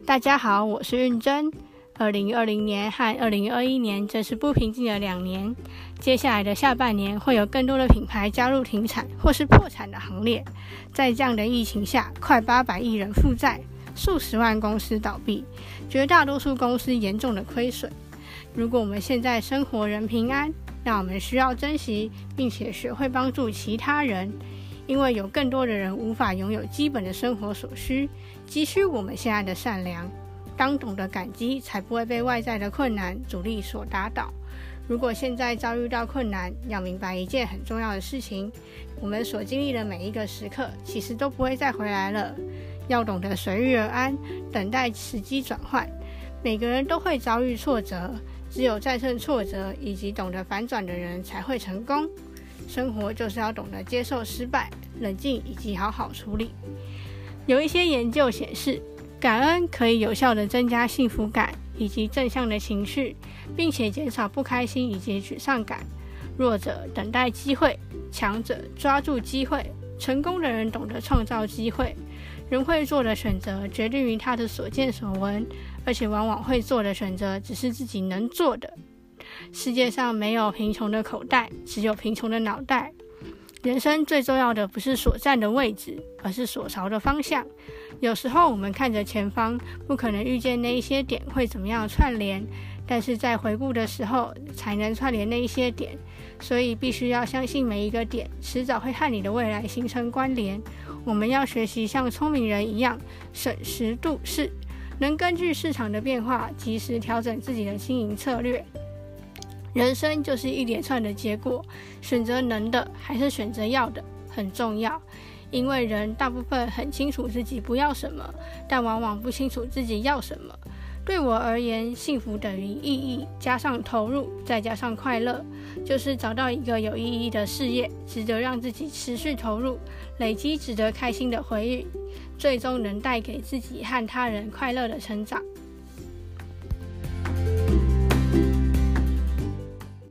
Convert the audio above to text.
大家好，我是运珍。2020年和2021年真是不平静的2年，接下来的下半年会有更多的品牌加入停产或是破产的行列。在这样的疫情下，快800亿人负债，数十万公司倒闭，绝大多数公司严重的亏损。如果我们现在生活人平安，那我们需要珍惜，并且学会帮助其他人，因为有更多的人无法拥有基本的生活所需，急需我们现在的善良。当懂得感激，才不会被外在的困难阻力所打倒。如果现在遭遇到困难，要明白一件很重要的事情，我们所经历的每一个时刻其实都不会再回来了。要懂得随遇而安，等待时机转换。每个人都会遭遇挫折，只有战胜挫折以及懂得反转的人才会成功。生活就是要懂得接受失败，冷静以及好好处理。有一些研究显示，感恩可以有效地增加幸福感以及正向的情绪，并且减少不开心以及沮丧感。弱者等待机会，强者抓住机会。成功的人懂得创造机会。人会做的选择决定于他的所见所闻，而且往往会做的选择只是自己能做的。世界上没有贫穷的口袋，只有贫穷的脑袋。人生最重要的不是所站的位置，而是所朝的方向。有时候我们看着前方，不可能预见那一些点会怎么样串联，但是在回顾的时候才能串联那一些点，所以必须要相信每一个点迟早会和你的未来形成关联。我们要学习像聪明人一样审时度势，能根据市场的变化及时调整自己的经营策略。人生就是一连串的结果，选择能的还是选择要的很重要。因为人大部分很清楚自己不要什么，但往往不清楚自己要什么。对我而言，幸福等于意义加上投入再加上快乐，就是找到一个有意义的事业，值得让自己持续投入，累积值得开心的回忆，最终能带给自己和他人快乐的成长。